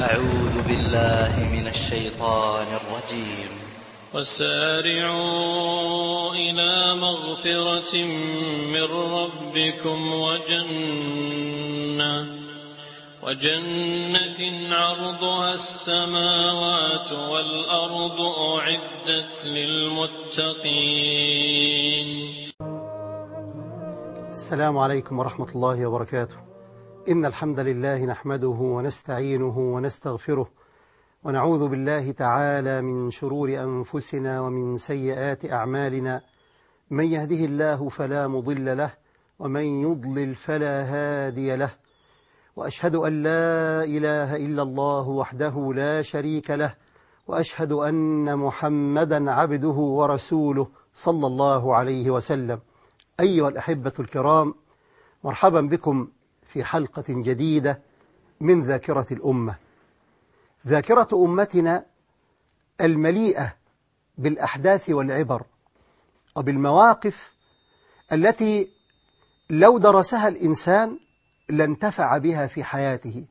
أعوذ بالله من الشيطان الرجيم. وسارعوا إلى مغفرة من ربكم وجنة عرضها السماوات والأرض أعدت للمتقين. السلام عليكم ورحمة الله وبركاته. إن الحمد لله نحمده ونستعينه ونستغفره ونعوذ بالله تعالى من شرور أنفسنا ومن سيئات أعمالنا. من يهده الله فلا مضل له ومن يضلل فلا هادي له، وأشهد أن لا إله إلا الله وحده لا شريك له، وأشهد أن محمدا عبده ورسوله صلى الله عليه وسلم. أيها الأحبة الكرام، مرحبا بكم في حلقة جديدة من ذاكرة الأمة، ذاكرة أمتنا المليئة بالأحداث والعبر وبالمواقف التي لو درسها الإنسان لانتفع بها في حياته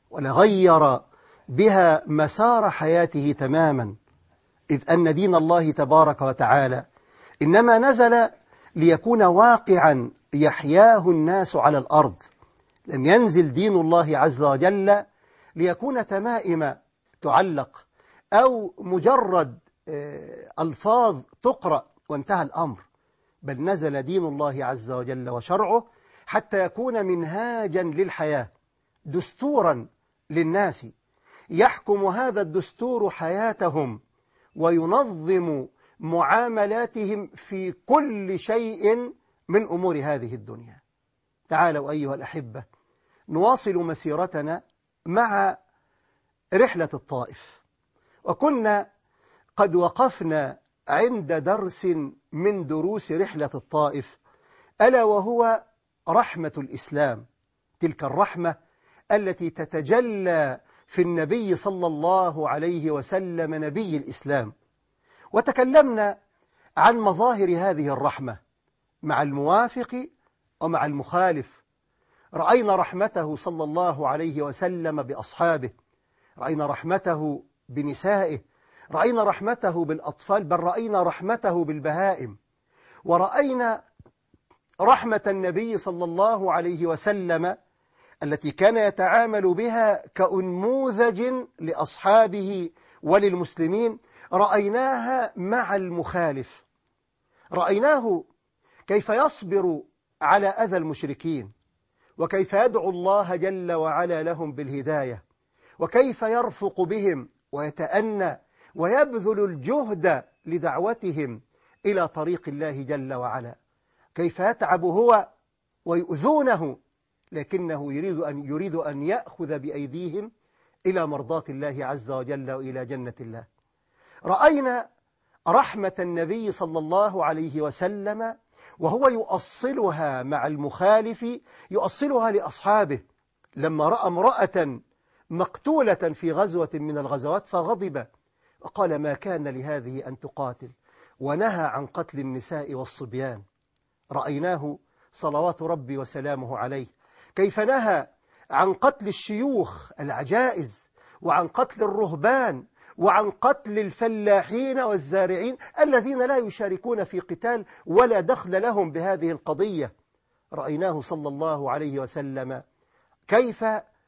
ولغير بها مسار حياته تماما، إذ أن دين الله تبارك وتعالى إنما نزل ليكون واقعا يحياه الناس على الأرض. لم ينزل دين الله عز وجل ليكون تمائم تعلق أو مجرد ألفاظ تقرأ وانتهى الأمر، بل نزل دين الله عز وجل وشرعه حتى يكون منهاجا للحياة، دستورا للناس يحكم هذا الدستور حياتهم وينظم معاملاتهم في كل شيء من أمور هذه الدنيا. تعالوا أيها الأحبة نواصل مسيرتنا مع رحلة الطائف، وكنا قد وقفنا عند درس من دروس رحلة الطائف، ألا وهو رحمة الإسلام، تلك الرحمة التي تتجلى في النبي صلى الله عليه وسلم نبي الإسلام. وتكلمنا عن مظاهر هذه الرحمة مع الموافق ومع المخالف. رأينا رحمته صلى الله عليه وسلم بأصحابه، رأينا رحمته بنسائه، رأينا رحمته بالأطفال، بل رأينا رحمته بالبهائم، ورأينا رحمة النبي صلى الله عليه وسلم التي كان يتعامل بها كأنموذج لأصحابه وللمسلمين. رأيناها مع المخالف، رأيناه كيف يصبر على أذى المشركين، وكيف يدعو الله جل وعلا لهم بالهداية، وكيف يرفق بهم ويتأنى ويبذل الجهد لدعوتهم إلى طريق الله جل وعلا، كيف يتعب هو ويؤذونه لكنه يريد أن يأخذ بأيديهم إلى مرضاة الله عز وجل وإلى جنة الله. رأينا رحمة النبي صلى الله عليه وسلم وهو يؤصلها مع المخالف، يؤصلها لأصحابه. لما رأى امرأة مقتولة في غزوة من الغزوات فغضب وقال: ما كان لهذه أن تقاتل، ونهى عن قتل النساء والصبيان. رأيناه صلوات ربي وسلامه عليه كيف نهى عن قتل الشيوخ العجائز، وعن قتل الرهبان، وعن قتل الفلاحين والزارعين الذين لا يشاركون في قتال ولا دخل لهم بهذه القضية. رأيناه صلى الله عليه وسلم كيف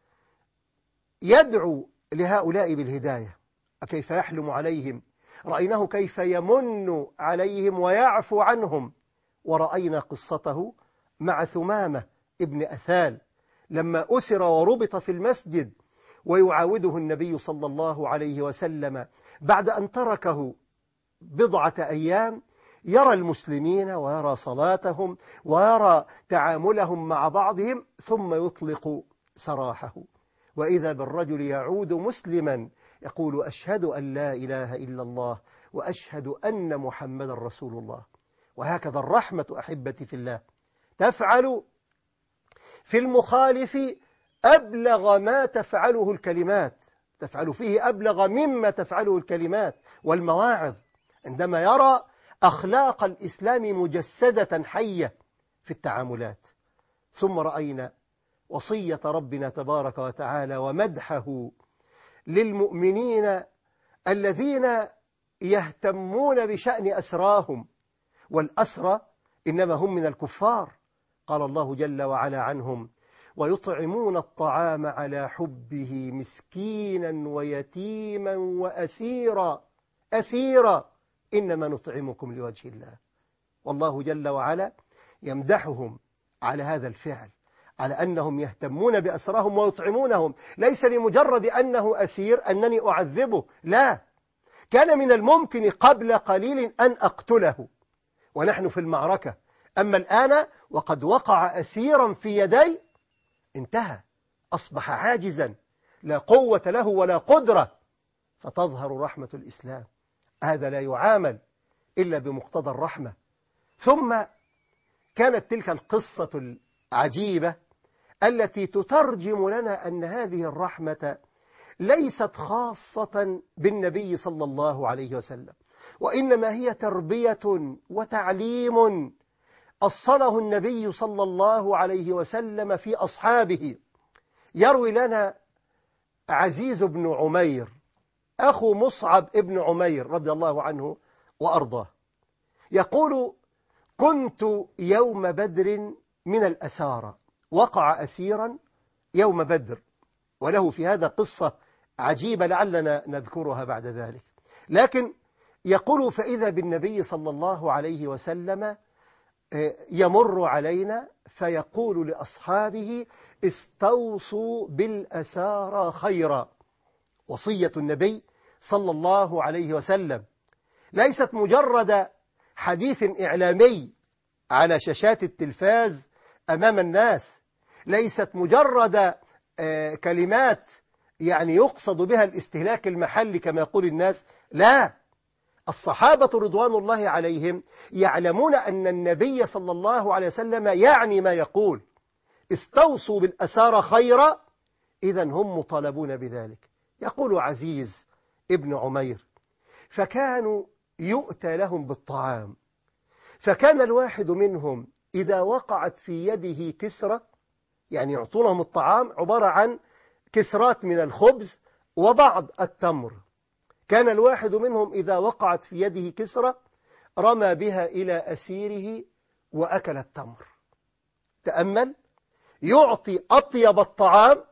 يدعو لهؤلاء بالهداية وكيف يحلم عليهم. رأيناه كيف يمن عليهم ويعفو عنهم. ورأينا قصته مع ثمامة ابن أثال لما أسر وربط في المسجد، ويعاوده النبي صلى الله عليه وسلم بعد أن تركه بضعة أيام يرى المسلمين ويرى صلاتهم ويرى تعاملهم مع بعضهم، ثم يطلق سراحه، وإذا بالرجل يعود مسلما يقول: أشهد أن لا إله إلا الله وأشهد أن محمد رسول الله. وهكذا الرحمة أحبتي في الله تفعل في المخالف أبلغ ما تفعله الكلمات، تفعل فيه أبلغ مما تفعله الكلمات والمواعظ، عندما يرى أخلاق الإسلام مجسدة حية في التعاملات. ثم رأينا وصية ربنا تبارك وتعالى ومدحه للمؤمنين الذين يهتمون بشأن أسراهم، والأسرى إنما هم من الكفار. قال الله جل وعلا عنهم: ويطعمون الطعام على حبه مسكينا ويتيما وأسيرا. أسيرا، إنما نطعمكم لوجه الله. والله جل وعلا يمدحهم على هذا الفعل، على أنهم يهتمون بأسراهم ويطعمونهم. ليس لمجرد أنه أسير أنني أعذبه، لا، كان من الممكن قبل قليل أن أقتله ونحن في المعركة، أما الآن وقد وقع أسيرا في يدي انتهى، أصبح عاجزا، لا قوة له ولا قدرة، فتظهر رحمة الإسلام. هذا لا يعامل إلا بمقتضى الرحمة. ثم كانت تلك القصة العجيبة التي تترجم لنا أن هذه الرحمة ليست خاصة بالنبي صلى الله عليه وسلم، وإنما هي تربية وتعليم أصله النبي صلى الله عليه وسلم في أصحابه. يروي لنا عزيز بن عمير أخو مصعب ابن عمير رضي الله عنه وأرضاه، يقول: كنت يوم بدر من الأسارى، وقع أسيرا يوم بدر، وله في هذا قصة عجيبة لعلنا نذكرها بعد ذلك. لكن يقول: فإذا بالنبي صلى الله عليه وسلم يمر علينا فيقول لأصحابه: استوصوا بالأسارى خيرا. وصية النبي صلى الله عليه وسلم ليست مجرد حديث إعلامي على شاشات التلفاز أمام الناس، ليست مجرد كلمات يعني يقصد بها الاستهلاك المحلي كما يقول الناس، لا، الصحابة رضوان الله عليهم يعلمون أن النبي صلى الله عليه وسلم يعني ما يقول. استوصوا بالأسارى خيرا، إذن هم مطالبون بذلك. يقول عزيز ابن عمير: فكانوا يؤتى لهم بالطعام، فكان الواحد منهم إذا وقعت في يده كسرة، يعني يعطونهم الطعام عبارة عن كسرات من الخبز وبعض التمر، كان الواحد منهم إذا وقعت في يده كسرة رمى بها إلى أسيره وأكل التمر. تأمل، يعطي أطيب الطعام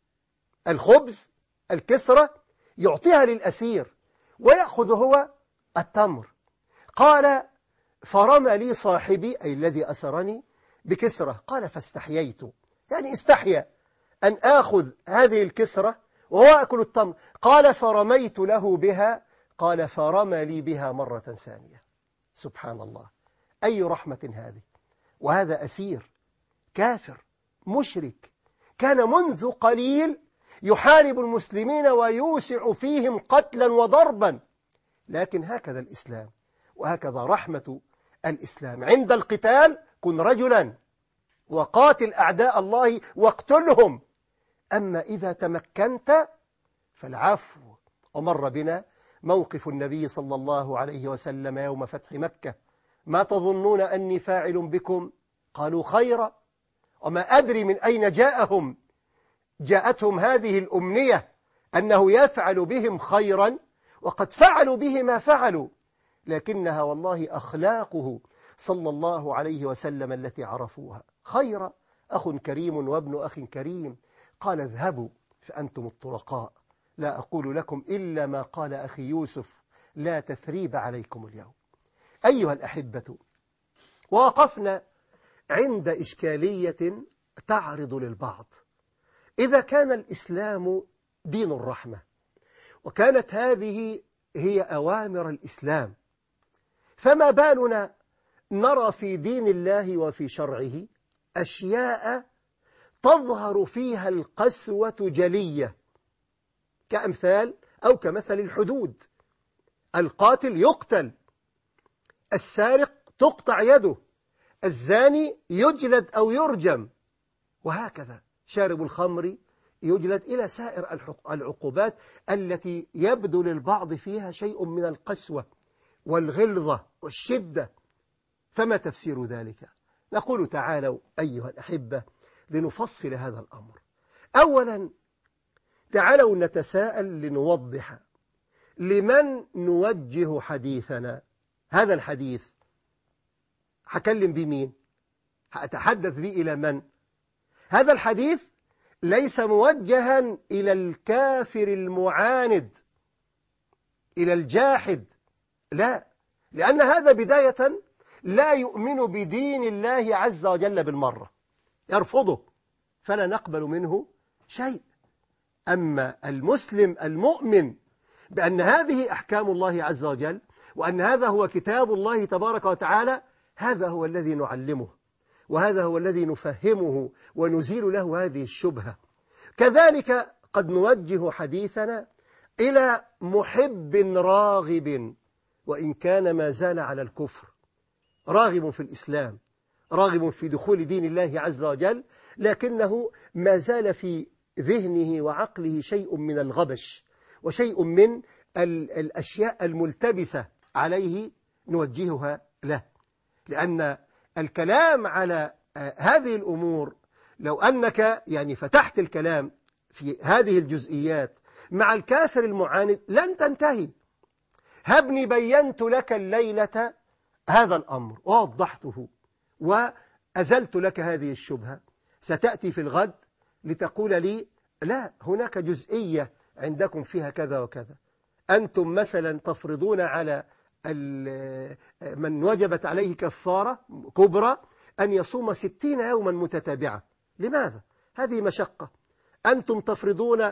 الخبز الكسرة يعطيها للأسير ويأخذ هو التمر. قال: فرمى لي صاحبي أي الذي أسرني بكسرة، قال: فاستحييت، يعني استحيا أن آخذ هذه الكسرة وهو أكل التمر. قال: فرميت له بها، قال: فرمى لي بها مرة ثانية. سبحان الله، أي رحمة هذه! وهذا أسير كافر مشرك، كان منذ قليل يحارب المسلمين ويوسع فيهم قتلا وضربا، لكن هكذا الإسلام وهكذا رحمة الإسلام. عند القتال كن رجلا وقاتل أعداء الله واقتلهم، أما إذا تمكنت فالعفو. ومر بنا موقف النبي صلى الله عليه وسلم يوم فتح مكة: ما تظنون أني فاعل بكم؟ قالوا: خيرا. وما أدري من أين جاءتهم هذه الأمنية أنه يفعل بهم خيرا وقد فعلوا به ما فعلوا، لكنها والله أخلاقه صلى الله عليه وسلم التي عرفوها. خيرا، أخ كريم وابن أخ كريم. قال: اذهبوا فأنتم الطلقاء، لا أقول لكم إلا ما قال أخي يوسف: لا تثريب عليكم اليوم. أيها الأحبة، وقفنا عند إشكالية تعرض للبعض. إذا كان الإسلام دين الرحمة وكانت هذه هي أوامر الإسلام، فما بالنا نرى في دين الله وفي شرعه أشياء تظهر فيها القسوة جلية، كأمثال أو كمثل الحدود: القاتل يقتل، السارق تقطع يده، الزاني يجلد أو يرجم، وهكذا شارب الخمر يجلد، إلى سائر العقوبات التي يبدو للبعض فيها شيء من القسوة والغلظة والشدة. فما تفسير ذلك؟ نقول: تعالوا أيها الأحبة لنفصل هذا الأمر. أولا، تعالوا نتساءل لنوضح لمن نوجه حديثنا. هذا الحديث هكلم بمين؟ هأتحدث به إلى من؟ هذا الحديث ليس موجها إلى الكافر المعاند، إلى الجاحد، لا، لأن هذا بداية لا يؤمن بدين الله عز وجل بالمرة، يرفضه، فلا نقبل منه شيء. أما المسلم المؤمن بأن هذه أحكام الله عز وجل وأن هذا هو كتاب الله تبارك وتعالى، هذا هو الذي نعلمه، وهذا هو الذي نفهمه ونزيل له هذه الشبهة. كذلك قد نوجه حديثنا إلى محب راغب، وإن كان ما زال على الكفر، راغب في الإسلام، راغب في دخول دين الله عز وجل، لكنه ما زال في ذهنه وعقله شيء من الغبش وشيء من الأشياء الملتبسة عليه، نوجهها له. لأن الكلام على هذه الأمور لو أنك يعني فتحت الكلام في هذه الجزئيات مع الكافر المعاند لن تنتهي. هبني بينت لك الليلة هذا الأمر ووضحته وأزلت لك هذه الشبهة، ستأتي في الغد لتقول لي لا، هناك جزئية عندكم فيها كذا وكذا، أنتم مثلا تفرضون على من وجبت عليه كفارة كبرى أن يصوم 60 يوما متتابعة. لماذا؟ هذه مشقة. أنتم تفرضون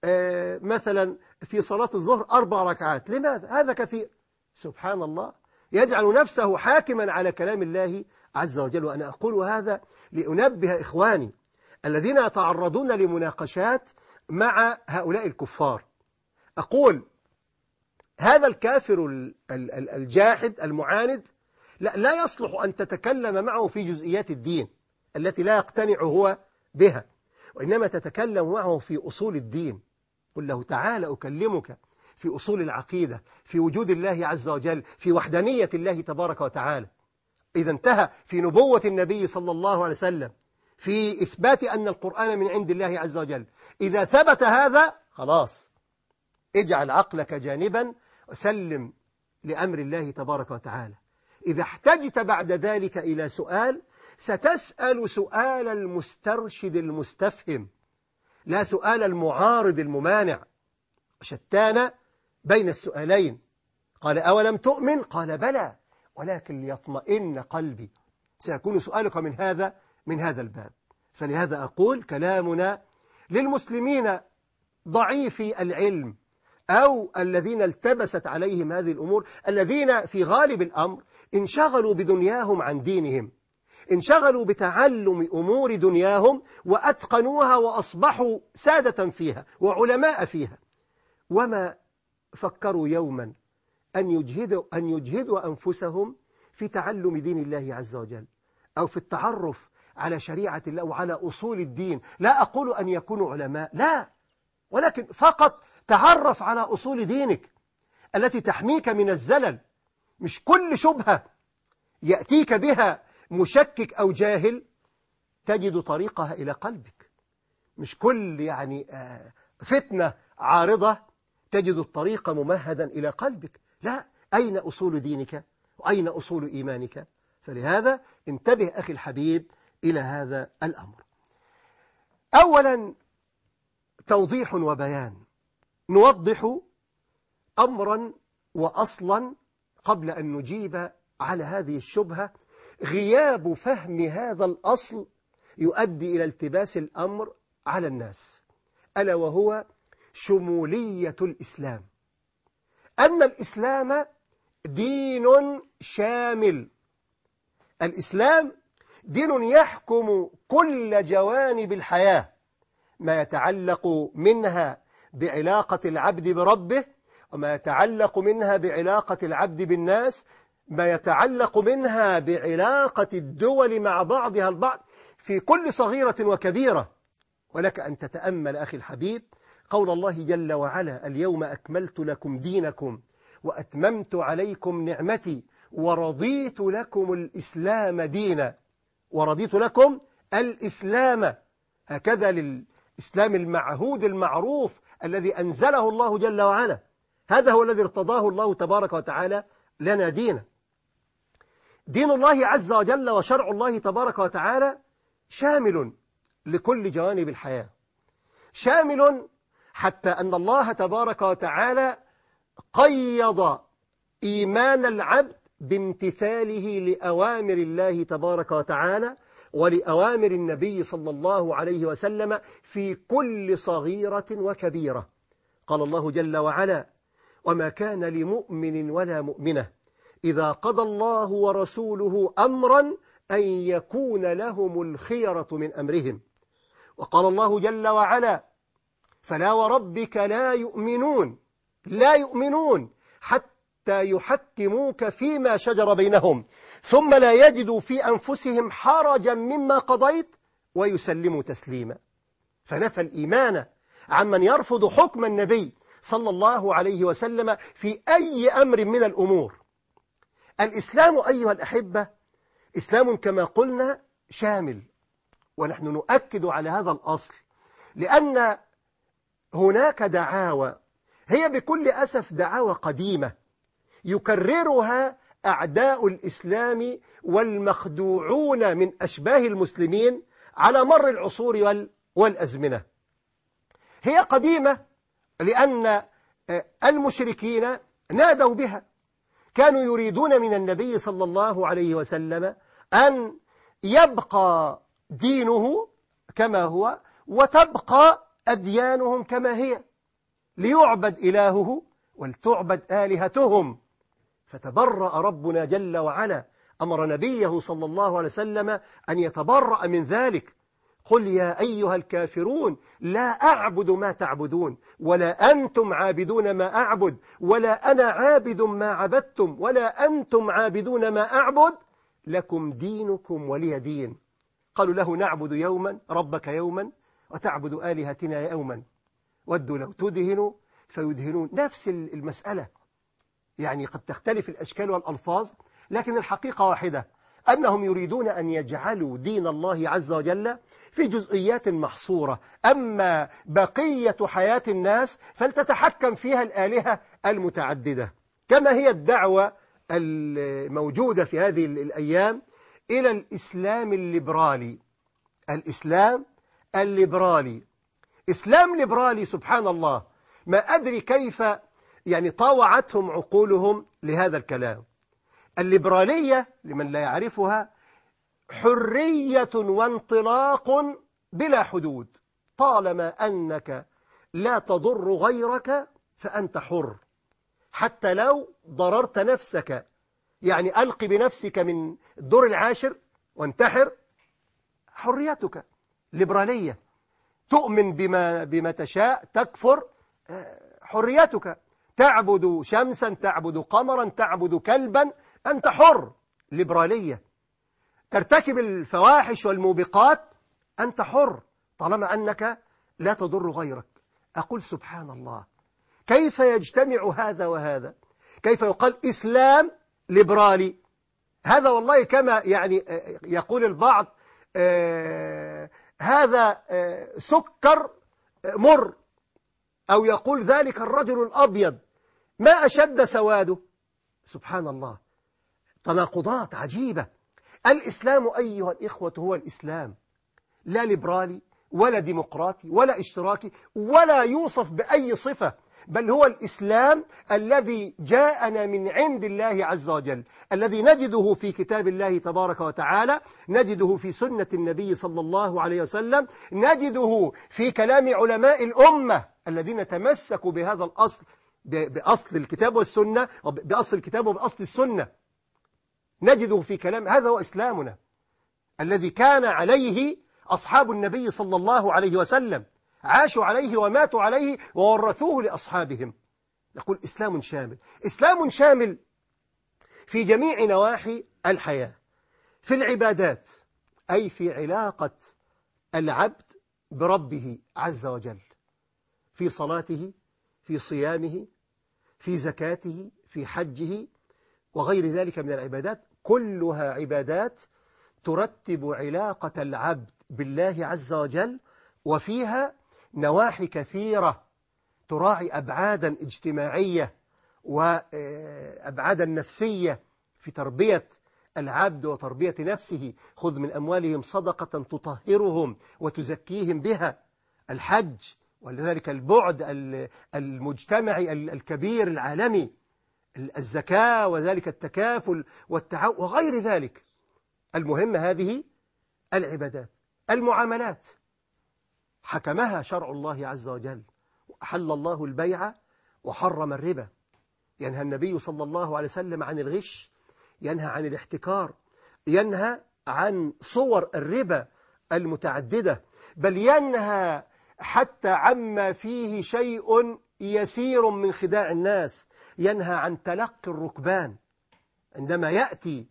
مثلا في صلاة الظهر 4 ركعات، لماذا؟ هذا كثير. سبحان الله، يجعل نفسه حاكما على كلام الله عز وجل. وأنا أقول هذا لأنبه إخواني الذين يتعرضون لمناقشات مع هؤلاء الكفار. أقول هذا الكافر الجاحد المعاند لا يصلح أن تتكلم معه في جزئيات الدين التي لا يقتنع هو بها، وإنما تتكلم معه في أصول الدين. قل له تعالى أكلمك في أصول العقيدة، في وجود الله عز وجل، في وحدانية الله تبارك وتعالى. إذا انتهى في نبوة النبي صلى الله عليه وسلم، في إثبات أن القرآن من عند الله عز وجل. إذا ثبت هذا خلاص، اجعل عقلك جانبا وسلم لأمر الله تبارك وتعالى. إذا احتجت بعد ذلك إلى سؤال ستسأل سؤال المسترشد المستفهم، لا سؤال المعارض الممانع. شتان بين السؤالين. قال أولم تؤمن؟ قال بلى ولكن ليطمئن قلبي. سيكون سؤالك من هذا الباب. فلهذا أقول كلامنا للمسلمين ضعيفي العلم أو الذين التبست عليهم هذه الأمور، الذين في غالب الأمر انشغلوا بدنياهم عن دينهم، انشغلوا بتعلم أمور دنياهم وأتقنوها وأصبحوا سادة فيها وعلماء فيها، وما فكروا يوما أن يجهدوا أنفسهم في تعلم دين الله عز وجل أو في التعرف على شريعة الله وعلى أصول الدين. لا أقول أن يكونوا علماء، لا، ولكن فقط تعرف على أصول دينك التي تحميك من الزلل. مش كل شبهة يأتيك بها مشكك أو جاهل تجد طريقها إلى قلبك. مش كل يعني فتنة عارضة تجد الطريق ممهدا إلى قلبك. لا، أين أصول دينك وأين أصول إيمانك؟ فلهذا انتبه أخي الحبيب إلى هذا الأمر. أولا توضيح وبيان. نوضح أمرا وأصلا قبل أن نجيب على هذه الشبهة. غياب فهم هذا الأصل يؤدي إلى التباس الأمر على الناس، ألا وهو شمولية الإسلام. أن الإسلام دين شامل. الإسلام دين يحكم كل جوانب الحياة، ما يتعلق منها بعلاقة العبد بربه، وما يتعلق منها بعلاقة العبد بالناس، ما يتعلق منها بعلاقة الدول مع بعضها البعض في كل صغيرة وكبيرة. ولك أن تتأمل أخي الحبيب قول الله جل وعلا: اليوم أكملت لكم دينكم وأتممت عليكم نعمتي ورضيت لكم الإسلام دينا. ورضيت لكم الإسلام. هكذا إسلام المعهود المعروف الذي أنزله الله جل وعلا. هذا هو الذي ارتضاه الله تبارك وتعالى لنا دينا. دين الله عز وجل وشرع الله تبارك وتعالى شامل لكل جوانب الحياة، شامل حتى أن الله تبارك وتعالى قيض إيمان العبد بامتثاله لأوامر الله تبارك وتعالى ولأوامر النبي صلى الله عليه وسلم في كل صغيرة وكبيرة. قال الله جل وعلا: وما كان لمؤمن ولا مؤمنة إذا قضى الله ورسوله أمرا أن يكون لهم الخيرة من أمرهم. وقال الله جل وعلا: فلا وربك لا يؤمنون حتى يحكموك فيما شجر بينهم ثم لا يجدوا في أنفسهم حرجا مما قضيت ويسلموا تسليما. فنفى الإيمان عمن يرفض حكم النبي صلى الله عليه وسلم في أي أمر من الأمور. الإسلام أيها الأحبة إسلام كما قلنا شامل، ونحن نؤكد على هذا الأصل، لأن هناك دعاوى هي بكل أسف دعاوى قديمة يكررها أعداء الإسلام والمخدوعون من أشباه المسلمين على مر العصور والأزمنة. هي قديمة لأن المشركين نادوا بها، كانوا يريدون من النبي صلى الله عليه وسلم أن يبقى دينه كما هو وتبقى أديانهم كما هي، ليعبد إلهه ولتعبد آلهتهم. فتبرأ ربنا جل وعلا، أمر نبيه صلى الله عليه وسلم أن يتبرأ من ذلك. قل يا أيها الكافرون لا أعبد ما تعبدون ولا أنتم عابدون ما أعبد ولا أنا عابد ما عبدتم ولا أنتم عابدون ما أعبد لكم دينكم ولي دين. قالوا له: نعبد يوما ربك يوما وتعبد آلهتنا يوما ودوا لو تدهنوا فيدهنون. نفس المسألة، يعني قد تختلف الأشكال والألفاظ، لكن الحقيقة واحدة، أنهم يريدون أن يجعلوا دين الله عز وجل في جزئيات محصورة، أما بقية حياة الناس فلتتحكم فيها الآلهة المتعددة، كما هي الدعوة الموجودة في هذه الأيام إلى الإسلام الليبرالي. الإسلام الليبرالي، إسلام ليبرالي، سبحان الله، ما أدري كيف يعني طاوعتهم عقولهم لهذا الكلام. الليبرالية لمن لا يعرفها حرية وانطلاق بلا حدود، طالما أنك لا تضر غيرك فأنت حر، حتى لو ضررت نفسك، يعني ألق بنفسك من الدور العاشر وانتحر، حريتك. ليبرالية، تؤمن بما تشاء، تكفر، حريتك. تعبد شمسا، تعبد قمرا، تعبد كلبا، أنت حر. ليبرالية. ترتكب الفواحش والموبقات، أنت حر طالما أنك لا تضر غيرك. أقول سبحان الله، كيف يجتمع هذا وهذا؟ كيف يقال إسلام ليبرالي؟ هذا والله كما يعني يقول البعض هذا سكر مر، أو يقول ذلك الرجل الأبيض ما أشد سواده. سبحان الله، تناقضات عجيبة. الإسلام أيها الإخوة هو الإسلام، لا ليبرالي ولا ديمقراطي ولا اشتراكي ولا يوصف بأي صفة، بل هو الإسلام الذي جاءنا من عند الله عز وجل، الذي نجده في كتاب الله تبارك وتعالى، نجده في سنة النبي صلى الله عليه وسلم، نجده في كلام علماء الأمة الذين تمسكوا بهذا الأصل، بأصل الكتاب والسنة، بأصل الكتاب وبأصل السنة، نجده في كلام. هذا هو إسلامنا الذي كان عليه أصحاب النبي صلى الله عليه وسلم، عاشوا عليه وماتوا عليه وورثوه لأصحابهم. نقول إسلام شامل، إسلام شامل في جميع نواحي الحياة، في العبادات، أي في علاقة العبد بربه عز وجل، في صلاته، في صيامه، في زكاته، في حجه وغير ذلك من العبادات، كلها عبادات ترتب علاقة العبد بالله عز وجل، وفيها نواحي كثيرة تراعي أبعادا اجتماعية وأبعادا نفسية في تربية العبد وتربية نفسه. خذ من أموالهم صدقة تطهرهم وتزكيهم بها، الحج، ولذلك البعد المجتمعي الكبير العالمي، الزكاة، وذلك التكافل والتعاون وغير ذلك. المهم هذه العبادات. المعاملات حكمها شرع الله عز وجل، وأحل الله البيع وحرم الربا. ينهى النبي صلى الله عليه وسلم عن الغش، ينهى عن الاحتكار، ينهى عن صور الربا المتعددة، بل ينهى حتى عما فيه شيء يسير من خداع الناس. ينهى عن تلقي الركبان. عندما يأتي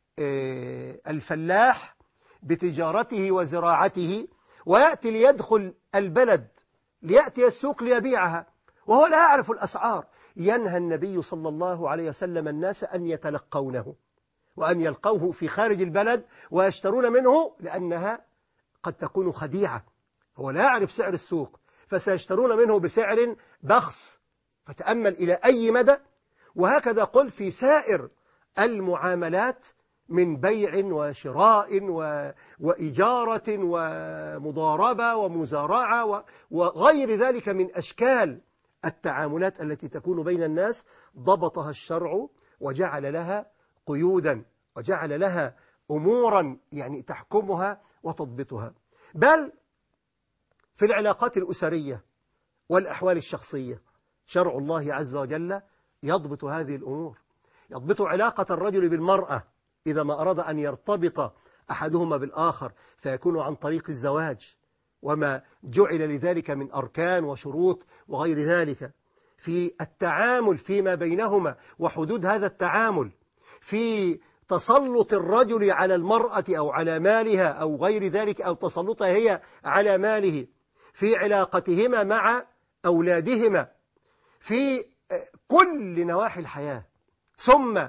الفلاح بتجارته وزراعته ويأتي ليدخل البلد، ليأتي السوق ليبيعها وهو لا يعرف الأسعار، ينهى النبي صلى الله عليه وسلم الناس أن يتلقونه وأن يلقوه في خارج البلد ويشترون منه، لأنها قد تكون خديعة. هو لا يعرف سعر السوق فسيشترون منه بسعر بخس. فتأمل إلى أي مدى. وهكذا قل في سائر المعاملات من بيع وشراء وإجارة ومضاربة ومزارعة وغير ذلك من أشكال التعاملات التي تكون بين الناس، ضبطها الشرع وجعل لها قيودا وجعل لها أمورا يعني تحكمها وتضبطها. بل في العلاقات الأسرية والأحوال الشخصية شرع الله عز وجل يضبط هذه الأمور. يضبط علاقة الرجل بالمرأة إذا ما أراد أن يرتبط أحدهما بالآخر، فيكون عن طريق الزواج وما جعل لذلك من أركان وشروط وغير ذلك. في التعامل فيما بينهما وحدود هذا التعامل، في تسلط الرجل على المرأة أو على مالها أو غير ذلك، أو تسلطها هي على ماله، في علاقتهما مع أولادهما، في كل نواحي الحياة. ثم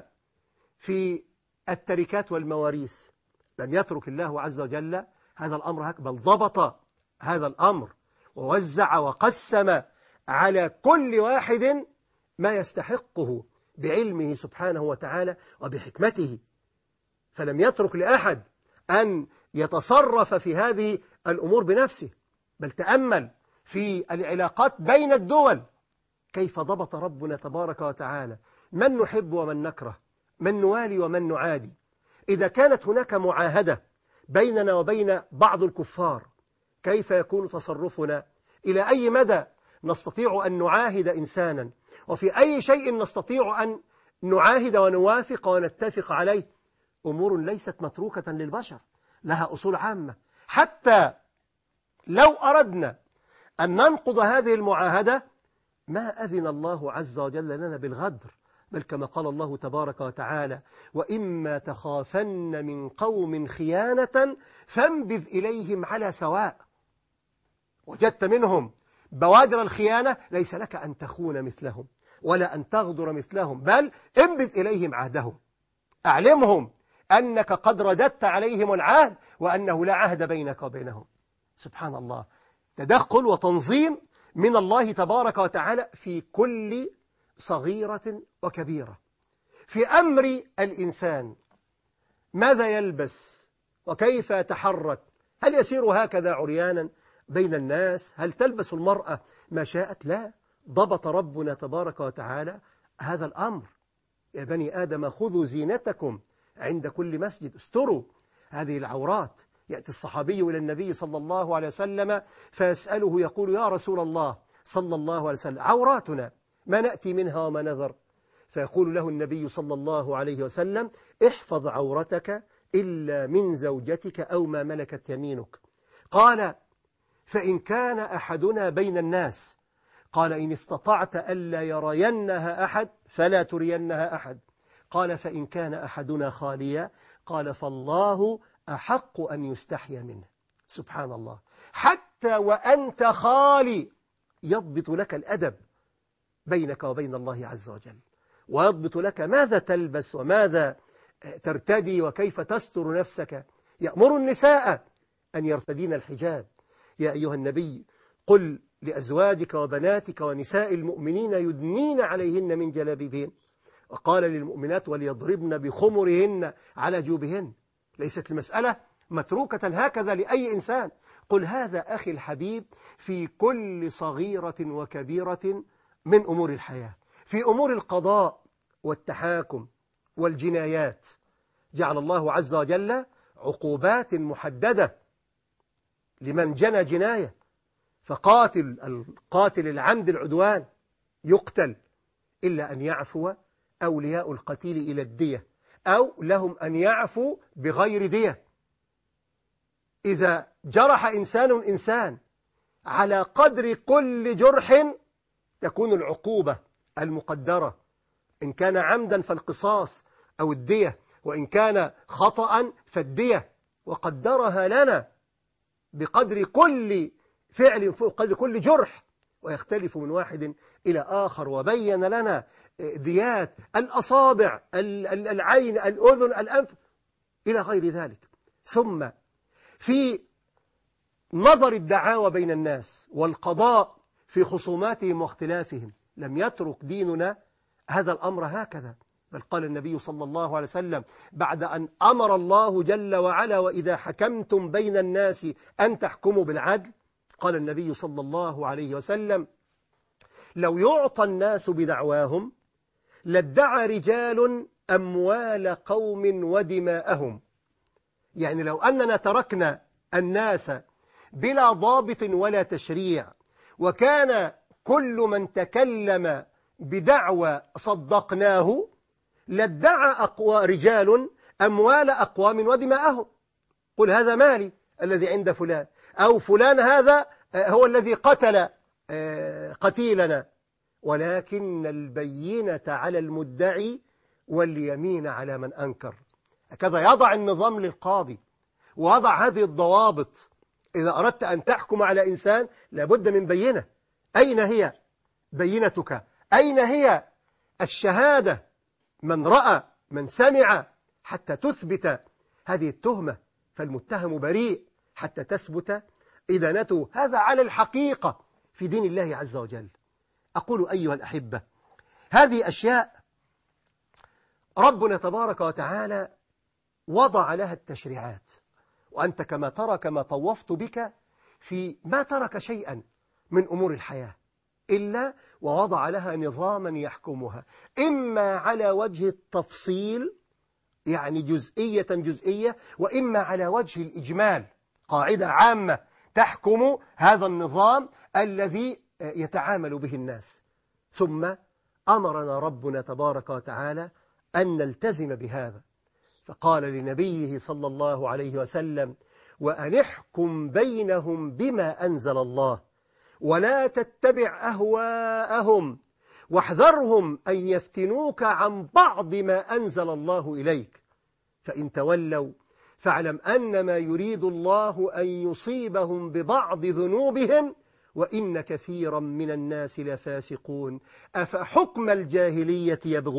في التركات والمواريث لم يترك الله عز وجل هذا الأمر هكذا، بل ضبط هذا الأمر ووزع وقسم على كل واحد ما يستحقه بعلمه سبحانه وتعالى وبحكمته. فلم يترك لأحد أن يتصرف في هذه الأمور بنفسه، بل تأمل في العلاقات بين الدول كيف ضبط ربنا تبارك وتعالى من نحب ومن نكره، من نوالي ومن نعادي. إذا كانت هناك معاهدة بيننا وبين بعض الكفار، كيف يكون تصرفنا؟ إلى أي مدى نستطيع أن نعاهد إنسانا؟ وفي أي شيء نستطيع أن نعاهد ونوافق ونتفق عليه؟ أمور ليست متروكة للبشر، لها أصول عامة. حتى لو أردنا أن ننقض هذه المعاهدة ما أذن الله عز وجل لنا بالغدر، بل كما قال الله تبارك وتعالى: وإما تخافن من قوم خيانة فانبذ إليهم على سواء. وجدت منهم بوادر الخيانة، ليس لك أن تخون مثلهم ولا أن تغدر مثلهم، بل انبذ إليهم عهدهم، أعلمهم أنك قد رددت عليهم العهد وأنه لا عهد بينك وبينهم. سبحان الله، تدخل وتنظيم من الله تبارك وتعالى في كل صغيرة وكبيرة. في أمر الإنسان، ماذا يلبس وكيف يتحرك؟ هل يسير هكذا عريانا بين الناس؟ هل تلبس المرأة ما شاءت؟ لا، ضبط ربنا تبارك وتعالى هذا الأمر. يا بني آدم خذوا زينتكم عند كل مسجد، استروا هذه العورات. يأتي الصحابي إلى النبي صلى الله عليه وسلم فيسأله يقول: يا رسول الله صلى الله عليه وسلم، عوراتنا ما نأتي منها وما نذر. فيقول له النبي صلى الله عليه وسلم: احفظ عورتك إلا من زوجتك أو ما ملكت يمينك. قال: فإن كان أحدنا بين الناس، قال: إن استطعت ألا يرينها أحد فلا ترينها أحد. قال: فإن كان أحدنا خاليا، قال: فالله أحق أن يستحيا منه. سبحان الله، حتى وأنت خالي يضبط لك الأدب بينك وبين الله عز وجل، ويضبط لك ماذا تلبس وماذا ترتدي وكيف تستر نفسك. يأمر النساء أن يرتدين الحجاب: يا أيها النبي قل لأزواجك وبناتك ونساء المؤمنين يدنين عليهن من جلابيبهن، وقال للمؤمنات وليضربن بخمرهن على جيوبهن. ليست المسألة متروكة هكذا لأي إنسان. قل هذا أخي الحبيب في كل صغيرة وكبيرة من أمور الحياة، في أمور القضاء والتحاكم والجنايات. جعل الله عز وجل عقوبات محددة لمن جنى جناية، القاتل العمد العدوان يقتل، إلا أن يعفو أولياء القتيل إلى الدية، أو لهم أن يعفوا بغير دية. إذا جرح إنسان على قدر كل جرح تكون العقوبة المقدرة، إن كان عمدا فالقصاص أو الدية، وإن كان خطأ فالدية، وقدرها لنا بقدر كل فعل قدر كل جرح، ويختلف من واحد إلى آخر. وبين لنا ديات الأصابع، العين، الأذن، الأنف، إلى غير ذلك. ثم في نظر الدعاوى بين الناس والقضاء في خصوماتهم واختلافهم، لم يترك ديننا هذا الأمر هكذا، بل قال النبي صلى الله عليه وسلم بعد أن أمر الله جل وعلا وإذا حكمتم بين الناس أن تحكموا بالعدل، قال النبي صلى الله عليه وسلم لو يعطى الناس بدعواهم لادعى رجال أموال قوم ودماءهم. يعني لو أننا تركنا الناس بلا ضابط ولا تشريع، وكان كل من تكلم بدعوى صدقناه، لادعى رجال أموال أقوام ودماءهم. قل هذا مالي الذي عند فلان، أو فلان هذا هو الذي قتل قتيلنا، ولكن البينة على المدعي واليمين على من أنكر. هكذا يضع النظام للقاضي، ووضع هذه الضوابط. إذا أردت أن تحكم على إنسان لابد من بينة. أين هي بينتك؟ أين هي الشهادة؟ من رأى، من سمع، حتى تثبت هذه التهمة، فالمتهم بريء حتى تثبت إدانته. هذا على الحقيقة في دين الله عز وجل. أقول أيها الأحبة، هذه أشياء ربنا تبارك وتعالى وضع لها التشريعات، وأنت كما ترى كما طوفت بك في ما ترك شيئا من أمور الحياة إلا ووضع لها نظاما يحكمها، إما على وجه التفصيل يعني جزئية، وإما على وجه الإجمال، قاعدة عامة تحكم هذا النظام الذي يتعامل به الناس. ثم أمرنا ربنا تبارك وتعالى أن نلتزم بهذا، فقال لنبيه صلى الله عليه وسلم وأن احكم بينهم بما أنزل الله ولا تتبع أهواءهم واحذرهم أن يفتنوك عن بعض ما أنزل الله إليك، فإن تولوا فاعلم أنما يريد الله أن يصيبهم ببعض ذنوبهم وإن كثيرا من الناس لفاسقون. أفحكم الجاهلية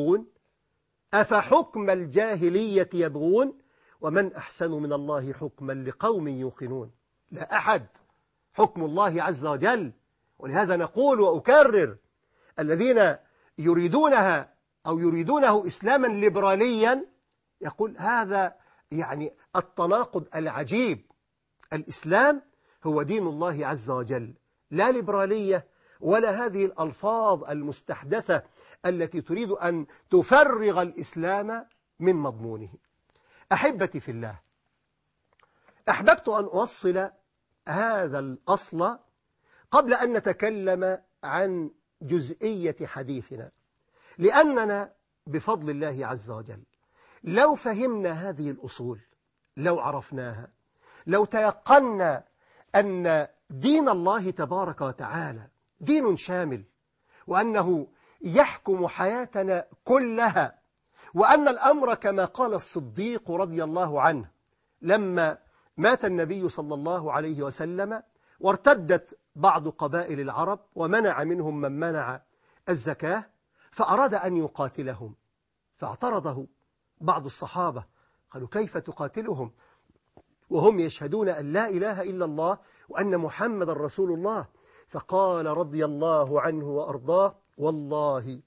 يبغون ومن أحسن من الله حكما لقوم يوقنون. لا أحد، حكم الله عز وجل. ولهذا نقول وأكرر، الذين يريدونها أو يريدونه إسلاما ليبراليا يقول هذا يعني التناقض العجيب. الإسلام هو دين الله عز وجل، لا ليبرالية ولا هذه الألفاظ المستحدثة التي تريد أن تفرغ الإسلام من مضمونه. أحبتي في الله، أحببت أن أوصل هذا الأصل قبل أن نتكلم عن جزئية حديثنا، لأننا بفضل الله عز وجل لو فهمنا هذه الأصول، لو عرفناها، لو تيقنا أن دين الله تبارك وتعالى دين شامل، وأنه يحكم حياتنا كلها، وأن الأمر كما قال الصديق رضي الله عنه لما مات النبي صلى الله عليه وسلم وارتدت بعض قبائل العرب ومنع منهم من منع الزكاة، فأراد أن يقاتلهم، فاعترضه بعض الصحابة قالوا كيف تقاتلهم وهم يشهدون أن لا إله إلا الله وأن محمد رسول الله؟ فقال رضي الله عنه وأرضاه: والله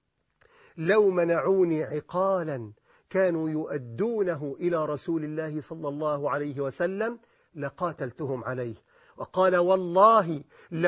لو منعوني عقالا كانوا يؤدونه إلى رسول الله صلى الله عليه وسلم لقاتلتهم عليه. وقال: والله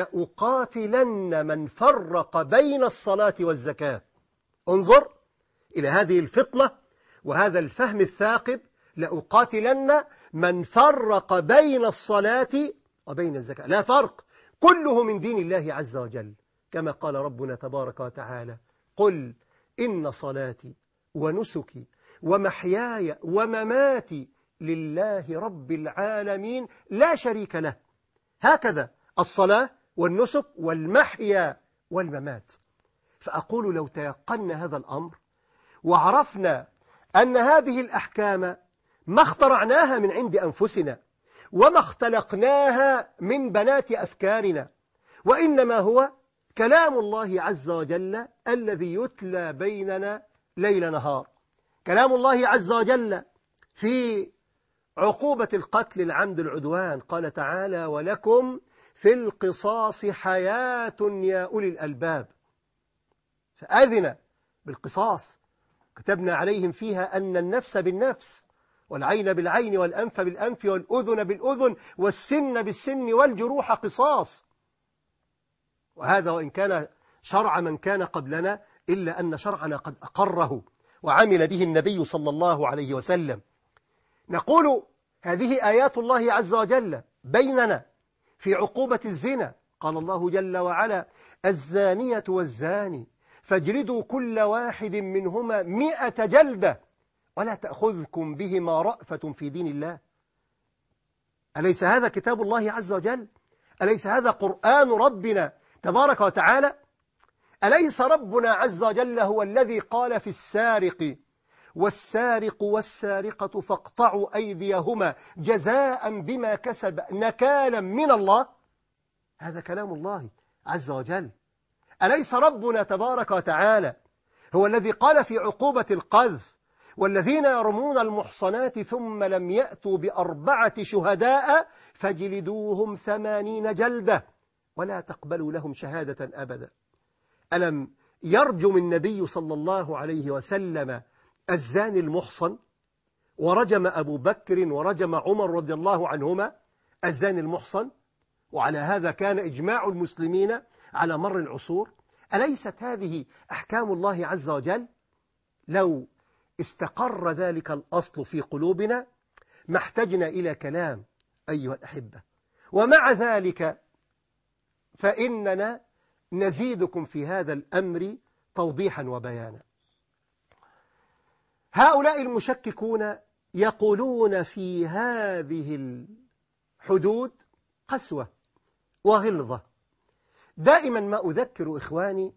لأقاتلن من فرق بين الصلاة والزكاة. انظر إلى هذه الفطنة وهذا الفهم الثاقب: لأقاتلن من فرق بين الصلاة وبين الزكاة. لا فرق، كله من دين الله عز وجل، كما قال ربنا تبارك وتعالى: قل إن صلاتي ونسكي ومحياي ومماتي لله رب العالمين لا شريك له. هكذا الصلاة والنسك والمحيا والممات. فأقول لو تيقنا هذا الأمر وعرفنا أن هذه الأحكام ما اخترعناها من عند أنفسنا وما اختلقناها من بنات أفكارنا، وإنما هو كلام الله عز وجل الذي يتلى بيننا ليل نهار، كلام الله عز وجل في عقوبة القتل العمد العدوان. قال تعالى: ولكم في القصاص حياة يا أولي الألباب. فأذن بالقصاص، كتبنا عليهم فيها أن النفس بالنفس والعين بالعين والأنف بالأنف والأذن بالأذن والسن بالسن والجروح قصاص. وهذا وإن كان شرع من كان قبلنا إلا أن شرعنا قد أقره وعمل به النبي صلى الله عليه وسلم. نقول هذه آيات الله عز وجل بيننا في عقوبة الزنا. قال الله جل وعلا: الزانية والزاني فاجلدوا كل واحد منهما 100 جلدة ولا تأخذكم بهما رأفة في دين الله. أليس هذا كتاب الله عز وجل؟ أليس هذا قرآن ربنا تبارك وتعالى؟ أليس ربنا عز وجل هو الذي قال في السارق: والسارق والسارقة فاقطعوا أيديهما جزاء بما كسب نكالا من الله؟ هذا كلام الله عز وجل. أليس ربنا تبارك وتعالى هو الذي قال في عقوبة القذف: والذين يرمون المحصنات ثم لم يأتوا ب4 شهداء فاجلدوهم 80 جلدة ولا تقبلوا لهم شهادة أبدا. ألم يرجم النبي صلى الله عليه وسلم الزاني المحصن، ورجم أبو بكر ورجم عمر رضي الله عنهما الزاني المحصن؟ وعلى هذا كان إجماع المسلمين على مر العصور. أليست هذه أحكام الله عز وجل؟ لو استقر ذلك الأصل في قلوبنا ما احتجنا إلى كلام أيها الأحبة. ومع ذلك فإننا نزيدكم في هذا الأمر توضيحا وبيانا. هؤلاء المشككون يقولون في هذه الحدود قسوة وغلظة. دائما ما أذكر إخواني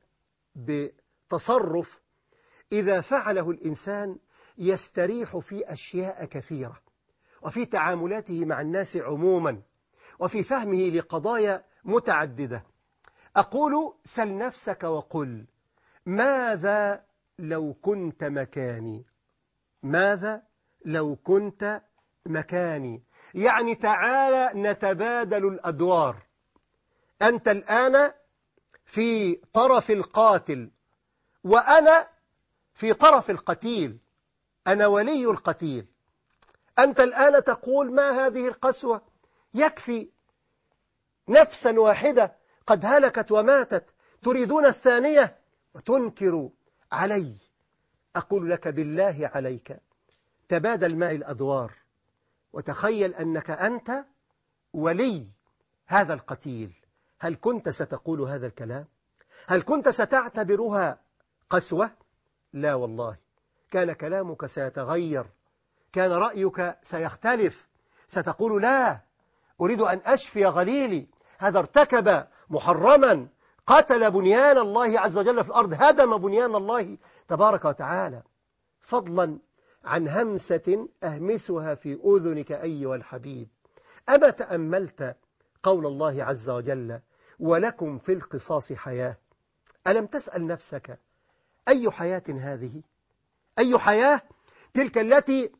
بتصرف إذا فعله الإنسان يستريح في أشياء كثيرة، وفي تعاملاته مع الناس عموما، وفي فهمه لقضايا متعددة. أقول: سل نفسك وقل: ماذا لو كنت مكاني؟ ماذا لو كنت مكاني؟ يعني تعالى نتبادل الأدوار. أنت الآن في طرف القاتل وأنا في طرف القتيل، أنا ولي القتيل. أنت الآن تقول: ما هذه القسوة؟ يكفي نفسا واحدة قد هلكت وماتت، تريدون الثانية وتنكر علي. أقول لك: بالله عليك تبادل معي الأدوار وتخيل أنك أنت ولي هذا القتيل. هل كنت ستقول هذا الكلام؟ هل كنت ستعتبرها قسوة؟ لا والله، كان كلامك سيتغير، كان رأيك سيختلف، ستقول: لا، أريد أن أشفي غليلي، هذا ارتكب محرما، قتل بنيان الله عز وجل في الأرض، هدم بنيان الله تبارك وتعالى. فضلا عن همسة أهمسها في أذنك أيها الحبيب: أما تأملت قول الله عز وجل: ولكم في القصاص حياة؟ ألم تسأل نفسك أي حياة هذه؟ أي حياة تلك التي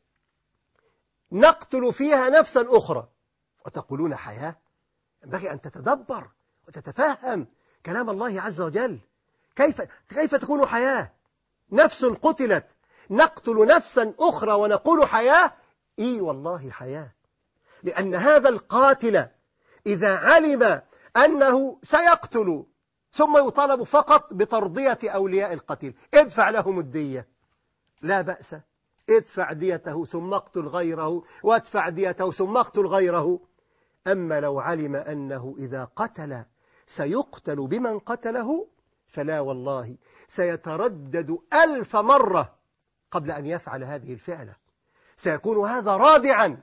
نقتل فيها نفسا أخرى وتقولون حياة؟ ينبغي أن تتدبر وتتفهم كلام الله عز وجل. كيف تكون حياة؟ نفس قتلت نقتل نفسا أخرى ونقول حياة؟ إي والله حياة، لأن هذا القاتل إذا علم أنه سيقتل ثم يطالب فقط بترضية أولياء القتيل، ادفع لهم الدية، لا بأس، ادفع ديته ثم اقتل غيره، وادفع ديته ثم اقتل غيره. أما لو علم أنه إذا قتل سيقتل بمن قتله فلا والله، سيتردد 1000 مرة قبل أن يفعل هذه الفعلة. سيكون هذا رادعا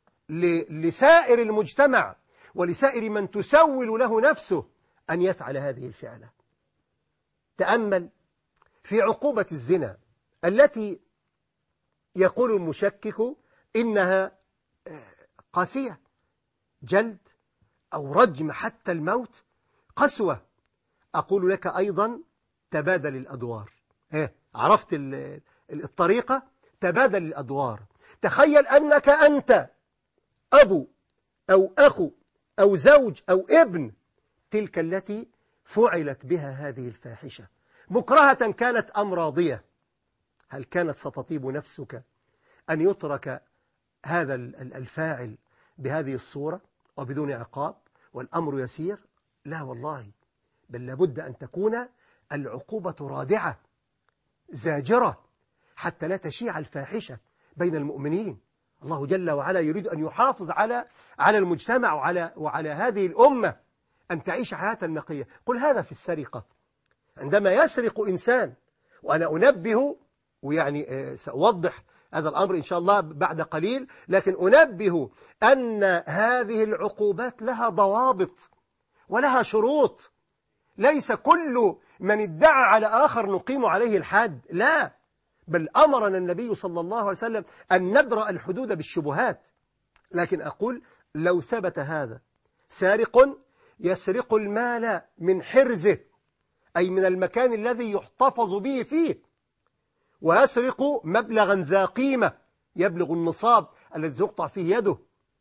لسائر المجتمع ولسائر من تسول له نفسه أن يفعل هذه الفعلة. تأمل في عقوبة الزنا التي يقول المشكك إنها قاسية، جلد أو رجم حتى الموت، قسوة. أقول لك أيضا تبادل الأدوار. عرفت الطريقة؟ تبادل الأدوار. تخيل أنك أنت أبو أو أخو أو زوج أو ابن تلك التي فعلت بها هذه الفاحشة، مكرهة كانت أم راضية. هل كانت ستطيب نفسك أن يترك هذا الفاعل بهذه الصورة وبدون عقاب والأمر يسير؟ لا والله، بل لابد أن تكون العقوبة رادعة زاجرة حتى لا تشيع الفاحشة بين المؤمنين. الله جل وعلا يريد أن يحافظ على المجتمع وعلى هذه الأمة أن تعيش حياة نقية. قل هذا في السرقة، عندما يسرق إنسان، وأنا أنبه، ويعني سأوضح هذا الأمر إن شاء الله بعد قليل، لكن أنبه أن هذه العقوبات لها ضوابط ولها شروط. ليس كل من ادعى على آخر نقيم عليه الحد، لا، بل أمرنا النبي صلى الله عليه وسلم أن ندرأ الحدود بالشبهات. لكن أقول لو ثبت هذا سارق يسرق المال من حرزه، أي من المكان الذي يحتفظ به فيه، ويسرق مبلغا ذا قيمة يبلغ النصاب الذي تقطع فيه يده،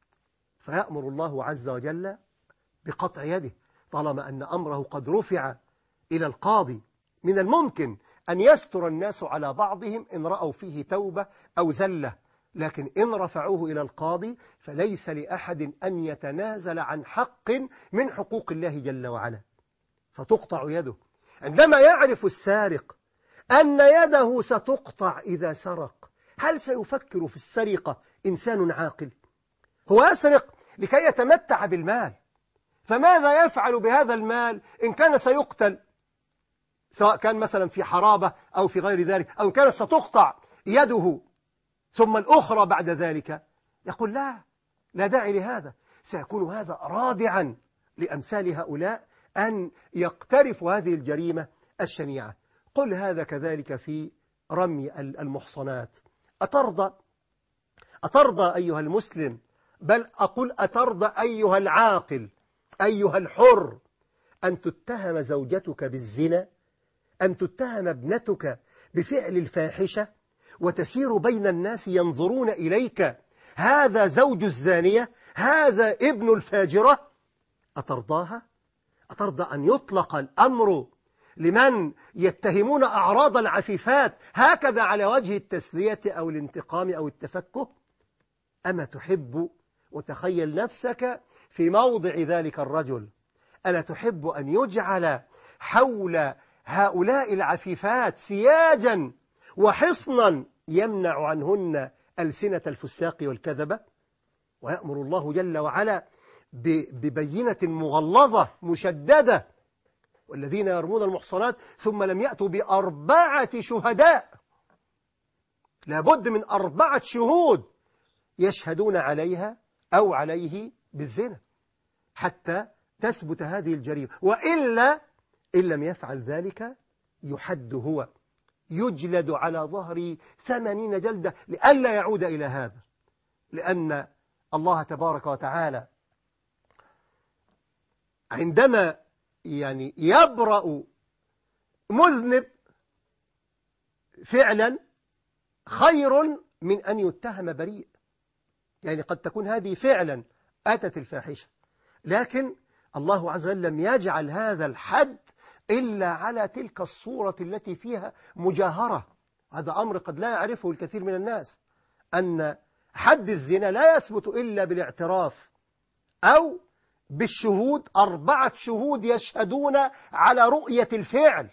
فيأمر الله عز وجل بقطع يده طالما أن أمره قد رفع إلى القاضي. من الممكن أن يستر الناس على بعضهم إن رأوا فيه توبة أو زلة، لكن إن رفعوه إلى القاضي فليس لأحد أن يتنازل عن حق من حقوق الله جل وعلا، فتقطع يده. عندما يعرف السارق أن يده ستقطع إذا سرق، هل سيفكر في السرقة إنسان عاقل؟ هو يسرق لكي يتمتع بالمال، فماذا يفعل بهذا المال إن كان سيقتل، سواء كان مثلا في حرابة أو في غير ذلك، أو إن كانت ستقطع يده ثم الأخرى بعد ذلك؟ يقول لا داعي لهذا. سيكون هذا رادعا لأمثال هؤلاء أن يقترفوا هذه الجريمة الشنيعة. قل هذا كذلك في رمي المحصنات. أترضى أيها المسلم، بل أقول أترضى أيها العاقل، أيها الحر، أن تتهم زوجتك بالزنا، أن تتهم ابنتك بفعل الفاحشة، وتسير بين الناس ينظرون إليك هذا زوج الزانية، هذا ابن الفاجرة؟ أترضاها؟ أترضى أن يطلق الأمر لمن يتهمون أعراض العفيفات هكذا على وجه التسلية أو الانتقام أو التفكه؟ أما تحب، وتخيل نفسك في موضع ذلك الرجل، ألا تحب أن يجعل حول هؤلاء العفيفات سياجا وحصنا يمنع عنهن ألسنة الفساق والكذبة؟ ويأمر الله جل وعلا ببينة مغلظة مشددة: والذين يرمون المحصنات ثم لم يأتوا ب4 شهداء، لابد من 4 شهود يشهدون عليها أو عليه بالزنا حتى تثبت هذه الجريمة، وإلا إن لم يفعل ذلك يحد هو، يجلد على ظهره 80 جلدة لئلا يعود إلى هذا. لأن الله تبارك وتعالى عندما يبرأ مذنب فعلا خير من أن يتهم بريء. قد تكون هذه فعلا أتت الفاحشة، لكن الله عز وجل لم يجعل هذا الحد إلا على تلك الصورة التي فيها مجاهرة. هذا أمر قد لا يعرفه الكثير من الناس، أن حد الزنا لا يثبت إلا بالاعتراف أو بالشهود، 4 شهود يشهدون على رؤية الفعل،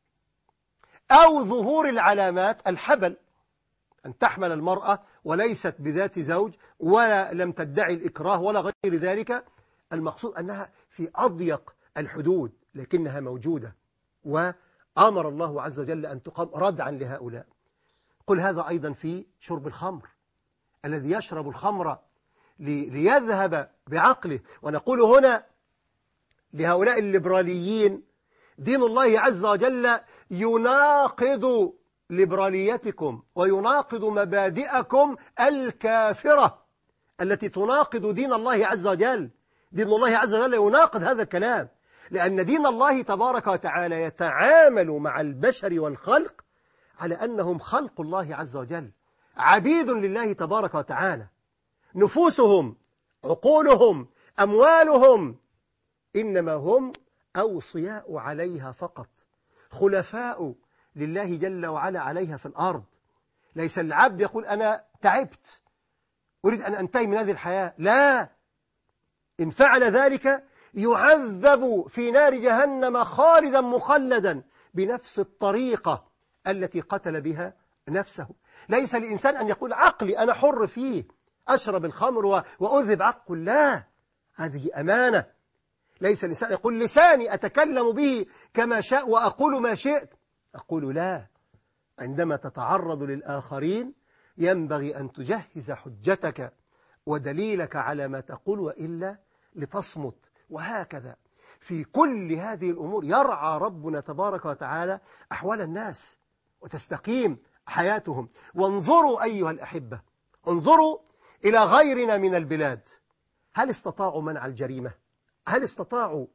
أو ظهور العلامات، الحبل، أن تحمل المرأة وليست بذات زوج ولا لم تدعي الإكراه ولا غير ذلك. المقصود أنها في أضيق الحدود لكنها موجودة، وأمر الله عز وجل أن تقام ردعا لهؤلاء. قل هذا أيضا في شرب الخمر، الذي يشرب الخمر ليذهب بعقله. ونقول هنا لهؤلاء الليبراليين: دين الله عز وجل يناقض ليبراليتكم ويناقض مبادئكم الكافرة التي تناقض دين الله عز وجل. دين الله عز وجل يناقض هذا الكلام، لأن دين الله تبارك وتعالى يتعامل مع البشر والخلق على أنهم خلق الله عز وجل، عبيد لله تبارك وتعالى، نفوسهم، عقولهم، أموالهم، إنما هم أوصياء عليها فقط، خلفاء لله جل وعلا عليها في الأرض. ليس العبد يقول أنا تعبت أريد أن أنتهي من هذه الحياة، لا، إن فعل ذلك يعذب في نار جهنم خالدا مخلدا بنفس الطريقة التي قتل بها نفسه. ليس الإنسان أن يقول عقلي أنا حر فيه، أشرب الخمر وأذهب عقل، لا، هذه أمانة. ليس الإنسان يقول لساني أتكلم به كما شاء وأقول ما شئت، أقول لا. عندما تتعرض للآخرين ينبغي أن تجهز حجتك ودليلك على ما تقول، وإلا لتصمت. وهكذا في كل هذه الأمور يرعى ربنا تبارك وتعالى أحوال الناس وتستقيم حياتهم. وانظروا أيها الأحبة، انظروا إلى غيرنا من البلاد، هل استطاعوا منع الجريمة؟ هل استطاعوا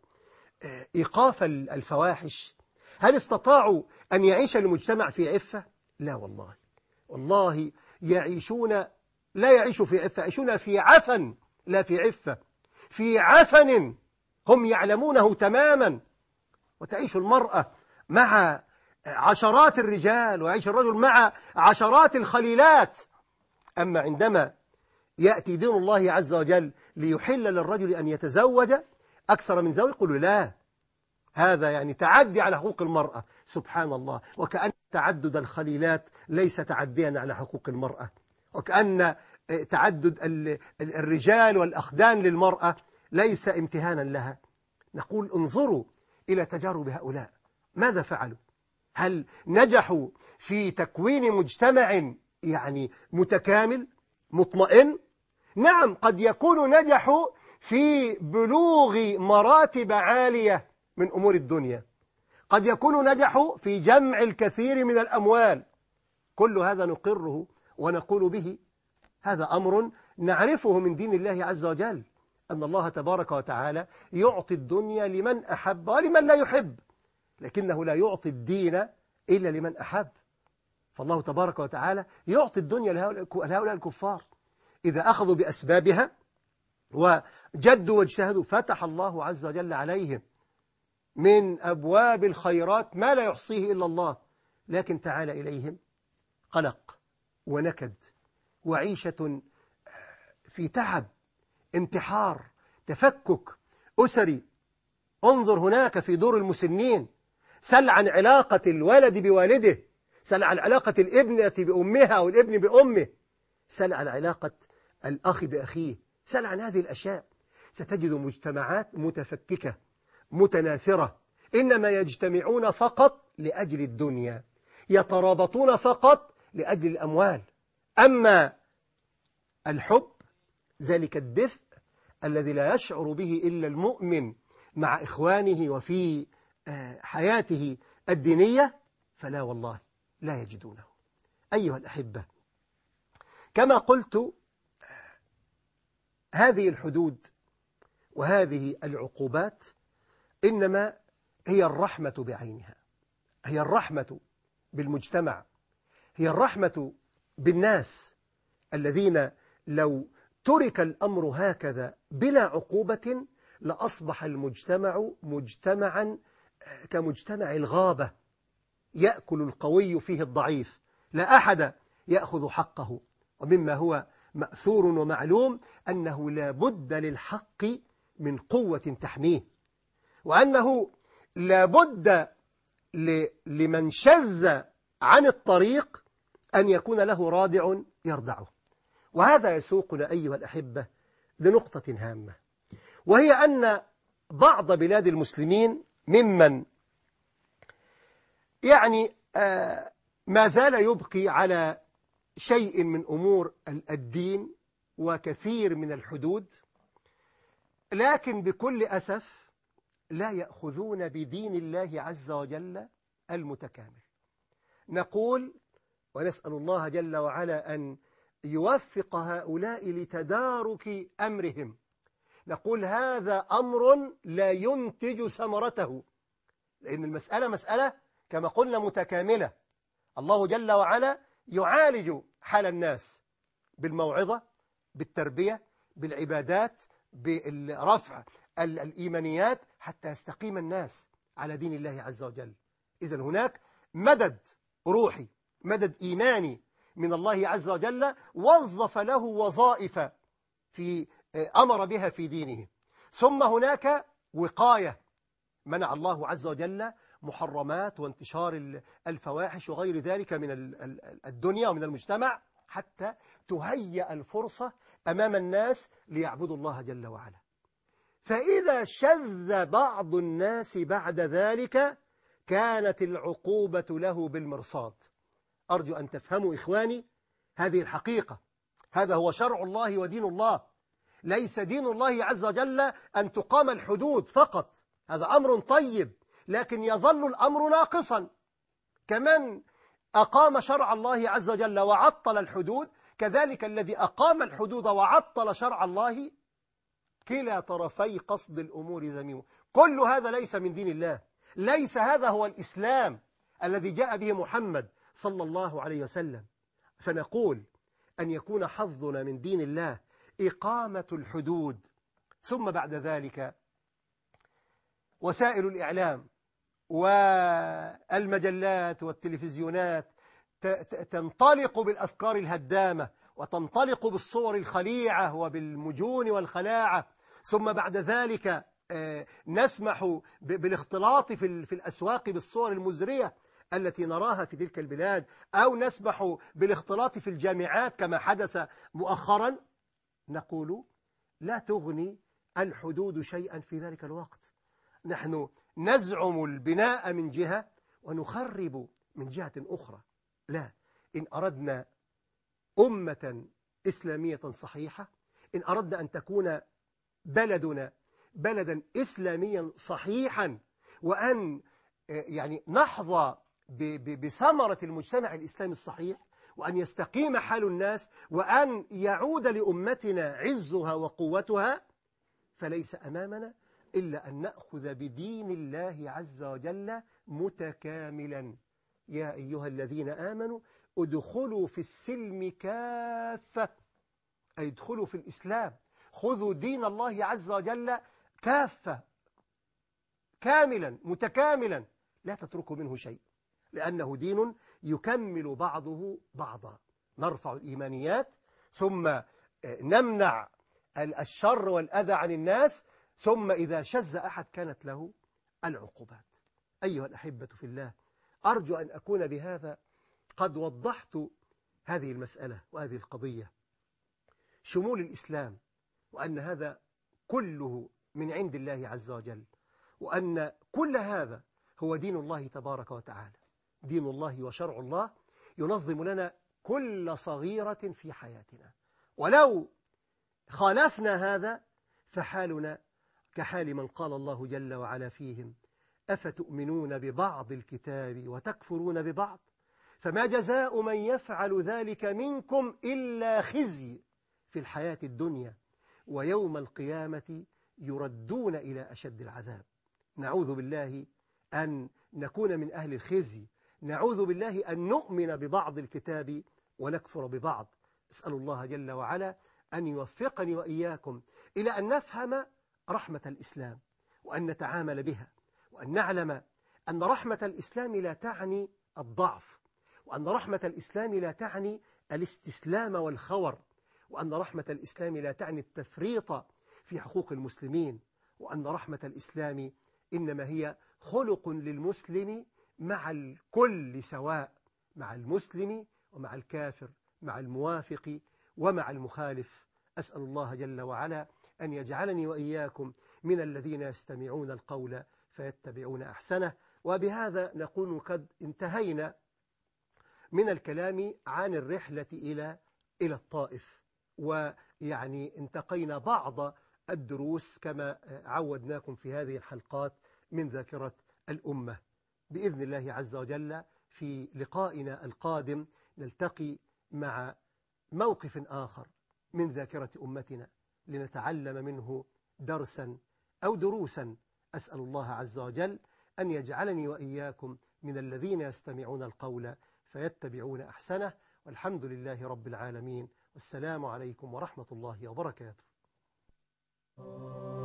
إيقاف الفواحش؟ هل استطاعوا أن يعيش المجتمع في عفة؟ لا والله، والله يعيشون، لا يعيشوا في عفة، يعيشون في عفن لا في عفة، في عفن هم يعلمونه تماما. وتعيش المرأة مع عشرات الرجال ويعيش الرجل مع عشرات الخليلات. أما عندما يأتي دين الله عز وجل ليحل للرجل أن يتزوج أكثر من زوج، يقول لا، هذا يعني تعدي على حقوق المرأة. سبحان الله، وكأن تعدد الخليلات ليس تعديا على حقوق المرأة، وكأن تعدد الرجال والأخدان للمرأة ليس امتهانا لها. نقول انظروا إلى تجارب هؤلاء، ماذا فعلوا؟ هل نجحوا في تكوين مجتمع يعني متكامل مطمئن؟ نعم، قد يكون نجحوا في بلوغ مراتب عالية من أمور الدنيا، قد يكون نجحوا في جمع الكثير من الأموال، كل هذا نقره ونقول به. هذا أمر نعرفه من دين الله عز وجل، أن الله تبارك وتعالى يعطي الدنيا لمن أحب ولمن لا يحب، لكنه لا يعطي الدين إلا لمن أحب. فالله تبارك وتعالى يعطي الدنيا لهؤلاء الكفار، إذا أخذوا بأسبابها وجدوا واجتهدوا فتح الله عز وجل عليهم من أبواب الخيرات ما لا يحصيه إلا الله. لكن تعال إليهم قلق ونكد وعيشة في تعب، انتحار، تفكك أسري. انظر هناك في دور المسنين، سل عن علاقة الولد بوالده، سل عن علاقة الابنة بأمها والابن بأمه، سل عن علاقة الأخ بأخيه، سل عن هذه الأشياء. ستجد مجتمعات متفككة متناثرة، إنما يجتمعون فقط لأجل الدنيا، يترابطون فقط لأجل الأموال. أما الحب، ذلك الدفء الذي لا يشعر به إلا المؤمن مع إخوانه وفي حياته الدينية، فلا والله لا يجدونه. أيها الأحبة، كما قلت، هذه الحدود وهذه العقوبات إنما هي الرحمة بعينها، هي الرحمة بالمجتمع، هي الرحمة بالناس الذين لو ترك الأمر هكذا بلا عقوبة لأصبح المجتمع مجتمعا كمجتمع الغابة، يأكل القوي فيه الضعيف، لا أحد يأخذ حقه. ومما هو مأثور ومعلوم أنه لا بد للحق من قوة تحميه، وأنه لا بد لمن شذ عن الطريق أن يكون له رادع يردعه. وهذا يسوقنا أيها الأحبة لنقطة هامة، وهي أن بعض بلاد المسلمين ممن يعني ما زال يبقي على شيء من أمور الدين وكثير من الحدود، لكن بكل أسف لا يأخذون بدين الله عز وجل المتكامل. نقول ونسأل الله جل وعلا أن يوفق هؤلاء لتدارك أمرهم، نقول هذا أمر لا ينتج ثمرته، لأن المسألة مسألة كما قلنا متكاملة. الله جل وعلا يعالج حال الناس بالموعظة، بالتربية، بالعبادات، بالرفع الإيمانيات، حتى يستقيم الناس على دين الله عز وجل. إذن هناك مدد روحي، مدد إيماني من الله عز وجل، وظف له وظائف أمر بها في دينه. ثم هناك وقاية، منع الله عز وجل محرمات وانتشار الفواحش وغير ذلك من الدنيا ومن المجتمع، حتى تهيأ الفرصة أمام الناس ليعبدوا الله جل وعلا. فإذا شذ بعض الناس بعد ذلك كانت العقوبة له بالمرصاد. أرجو أن تفهموا إخواني هذه الحقيقة، هذا هو شرع الله ودين الله. ليس دين الله عز وجل أن تقام الحدود فقط، هذا أمر طيب، لكن يظل الأمر ناقصا. كمن أقام شرع الله عز وجل وعطل الحدود، كذلك الذي أقام الحدود وعطل شرع الله، كلا طرفي قصد الأمور ذميم. كل هذا ليس من دين الله، ليس هذا هو الإسلام الذي جاء به محمد صلى الله عليه وسلم. فنقول أن يكون حظنا من دين الله إقامة الحدود، ثم بعد ذلك وسائل الإعلام والمجلات والتلفزيونات تنطلق بالأفكار الهدامة، وتنطلق بالصور الخليعة وبالمجون والخلاعة. ثم بعد ذلك نسمح بالاختلاط في الأسواق بالصور المزرية التي نراها في تلك البلاد، أو نسمح بالاختلاط في الجامعات كما حدث مؤخرا. نقول لا تغني الحدود شيئا في ذلك الوقت. نحن نزعم البناء من جهة ونخرب من جهة أخرى. لا، إن أردنا أمة إسلامية صحيحة، إن أردنا أن تكون بلدنا بلدا إسلاميا صحيحا، وأن يعني نحظى بثمرة المجتمع الإسلامي الصحيح، وأن يستقيم حال الناس، وأن يعود لأمتنا عزها وقوتها، فليس أمامنا إلا أن نأخذ بدين الله عز وجل متكاملا. يا أيها الذين آمنوا ادخلوا في السلم كافة، أي ادخلوا في الإسلام، خذوا دين الله عز وجل كافة، كاملا متكاملا، لا تتركوا منه شيء، لأنه دين يكمل بعضه بعضا. نرفع الإيمانيات، ثم نمنع الشر والأذى عن الناس، ثم إذا شذ أحد كانت له العقوبات. أيها الأحبة في الله، أرجو أن أكون بهذا قد وضحت هذه المسألة وهذه القضية، شمول الإسلام، وأن هذا كله من عند الله عز وجل، وأن كل هذا هو دين الله تبارك وتعالى، دين الله وشرع الله ينظم لنا كل صغيرة في حياتنا. ولو خالفنا هذا فحالنا كحال من قال الله جل وعلا فيهم: أفتؤمنون ببعض الكتاب وتكفرون ببعض، فما جزاء من يفعل ذلك منكم إلا خزي في الحياة الدنيا ويوم القيامة يردون إلى أشد العذاب. نعوذ بالله أن نكون من أهل الخزي، نعوذ بالله أن نؤمن ببعض الكتاب ونكفر ببعض. أسأل الله جل وعلا أن يوفقني وإياكم إلى أن نفهم رحمة الإسلام وأن نتعامل بها، وأن نعلم أن رحمة الإسلام لا تعني الضعف، وأن رحمة الإسلام لا تعني الاستسلام والخور، وأن رحمة الإسلام لا تعني التفريط في حقوق المسلمين، وأن رحمة الإسلام إنما هي خلق للمسلم مع الكل سواء، مع المسلم ومع الكافر، مع الموافق ومع المخالف. أسأل الله جل وعلا أن يجعلني وإياكم من الذين يستمعون القول فيتبعون أحسنه. وبهذا نكون قد انتهينا من الكلام عن الرحلة إلى الطائف، ويعني انتقينا بعض الدروس كما عودناكم في هذه الحلقات من ذاكرة الأمة. بإذن الله عز وجل في لقائنا القادم نلتقي مع موقف آخر من ذاكرة أمتنا لنتعلم منه درسا أو دروسا. أسأل الله عز وجل أن يجعلني وإياكم من الذين يستمعون القول فيتبعون أحسنه، والحمد لله رب العالمين، والسلام عليكم ورحمة الله وبركاته.